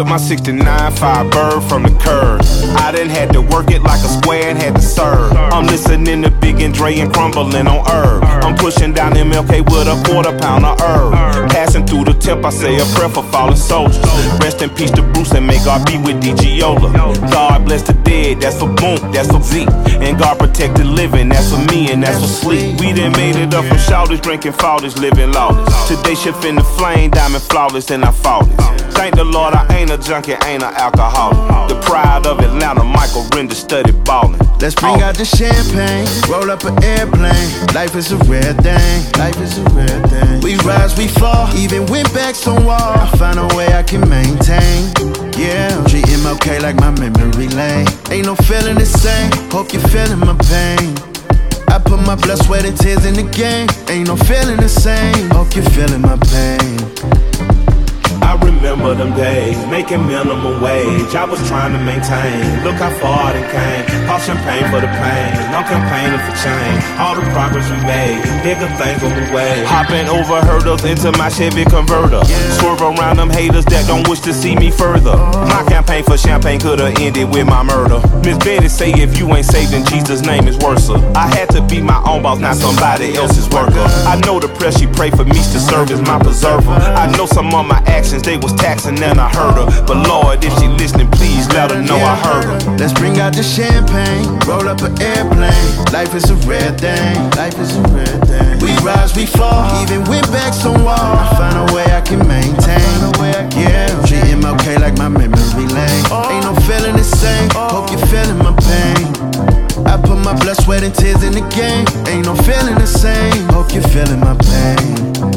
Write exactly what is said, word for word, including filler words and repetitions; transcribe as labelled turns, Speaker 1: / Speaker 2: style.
Speaker 1: with my sixty-nine, five bird from the curb. I done had to work it like a square and had to serve. I'm listening to Big and Dre and crumbling on herb. I'm pushing down M L K with a quarter pound of herb. Passing through the temp, I say a prayer for fallen soldiers. Rest in peace to Bruce and may God be with D G Yola. God bless the dead, that's for Boom, that's for Z. And God protect the living, that's for me and that's for Sleep. We done made it up from shouters, drinking fathers, living lawless. Today shift in the flame, diamond flawless, and I fought it. Thank the Lord I ain't a junkie, ain't an alcoholic. The pride of Atlanta, Michael Render studied ballin'.
Speaker 2: Let's bring out the champagne, roll up an airplane. Life is a rare thing, life is a rare thing. We rise, we fall, even went back some wall. I find a way I can maintain. Yeah, treat M L K like my memory lane. Ain't no feeling the same, hope you're feeling my pain. I put my blood, sweat, and tears in the game. Ain't no feeling the same, hope you're feeling my pain.
Speaker 1: I remember them days, making minimum wage. I was trying to maintain, look how far it came. Pop champagne for the pain, I'm campaigning for change. All the progress we made, bigger things on the way. Hopping over hurdles into my Chevy Converter. Swerve around them haters that don't wish to see me further. My campaign for champagne could've ended with my murder. Miss Betty say if you ain't saved, then Jesus' name is worse. I had to be my own boss, not somebody else's worker. I know the press she pray for me to serve as my preserver. I know some of my actions, they was taxing and I heard her. But Lord, if she listening, please let her know I heard her.
Speaker 2: Let's bring out the champagne, roll up an airplane. Life is a rare thing, life is a rare thing. We rise, we fall, even went back some wall. I find a way I can maintain. Yeah, treat M L K like my memory lane. Ain't no feeling the same, hope you're feeling my pain. I put my blood, sweat, and tears in the game. Ain't no feeling the same, hope you're feeling my pain.